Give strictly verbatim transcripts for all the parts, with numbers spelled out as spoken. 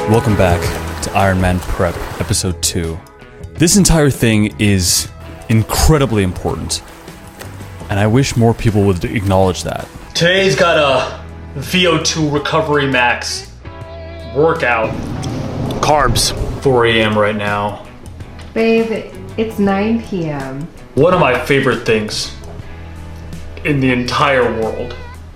Welcome back to Ironman Prep, episode two. This entire thing is incredibly important, and I wish more people would acknowledge that. Today's got a V O two Recovery Max workout. Carbs. four a m right now. Babe, it's nine p m One of my favorite things in the entire world.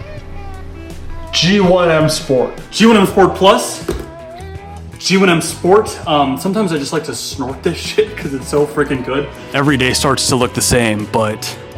G one M Sport. G one M Sport Plus? G one M Sport. Um, sometimes I just like to snort this shit because it's so freaking good. Every day starts to look the same, but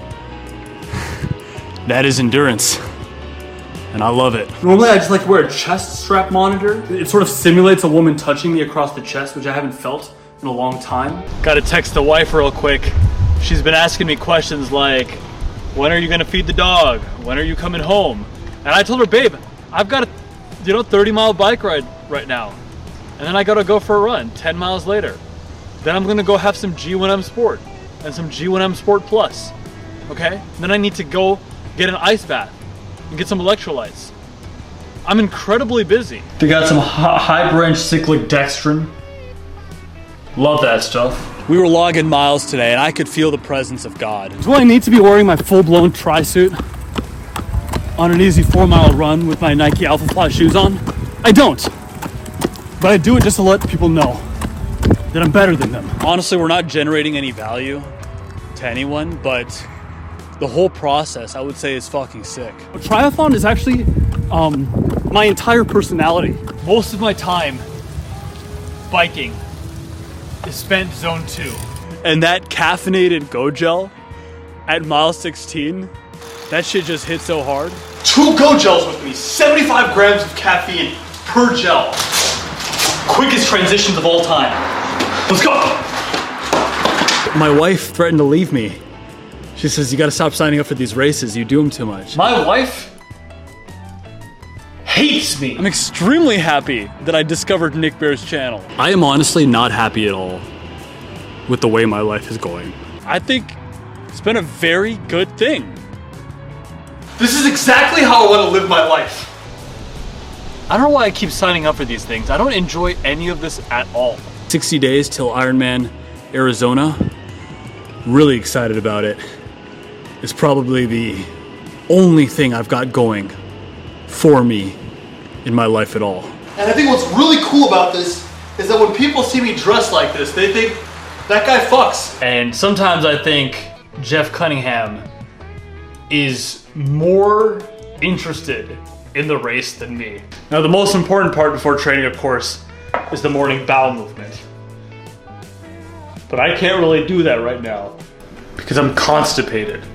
that is endurance. And I love it. Normally I just like to wear a chest strap monitor. It sort of simulates a woman touching me across the chest, which I haven't felt in a long time. Gotta text the wife real quick. She's been asking me questions like, when are you gonna feed the dog? When are you coming home? And I told her, babe, I've got a you know, thirty mile bike ride right now. And then I gotta go for a run ten miles later. Then I'm gonna go have some G one M Sport and some G one M Sport Plus. Okay? Then I need to go get an ice bath and get some electrolytes. I'm incredibly busy. They got some high branch cyclic dextrin. Love that stuff. We were logging miles today and I could feel the presence of God. Do I need to be wearing my full-blown tri-suit on an easy four mile run with my Nike Alpha Fly shoes on? I don't. But I do it just to let people know that I'm better than them. Honestly, we're not generating any value to anyone, but the whole process, I would say, is fucking sick. A triathlon is actually um, my entire personality. Most of my time biking is spent zone two. And that caffeinated Go Gel at mile sixteen, that shit just hit so hard. Two Go Gels with me, seventy-five grams of caffeine per gel. Quickest transitions of all time. Let's go. My wife threatened to leave me. She says, you gotta stop signing up for these races, you do them too much. My wife hates me. I'm extremely happy that I discovered Nick Bear's channel. I am honestly not happy at all with the way my life is going. I think it's been a very good thing. This is exactly how I want to live my life. I don't know why I keep signing up for these things. I don't enjoy any of this at all. sixty days till Ironman Arizona. Really excited about it. It's probably the only thing I've got going for me in my life at all. And I think what's really cool about this is that when people see me dressed like this, they think, that guy fucks. And sometimes I think Jeff Cunningham is more interested in the race than me. Now, the most important part before training, of course, is the morning bowel movement. But I can't really do that right now because I'm constipated.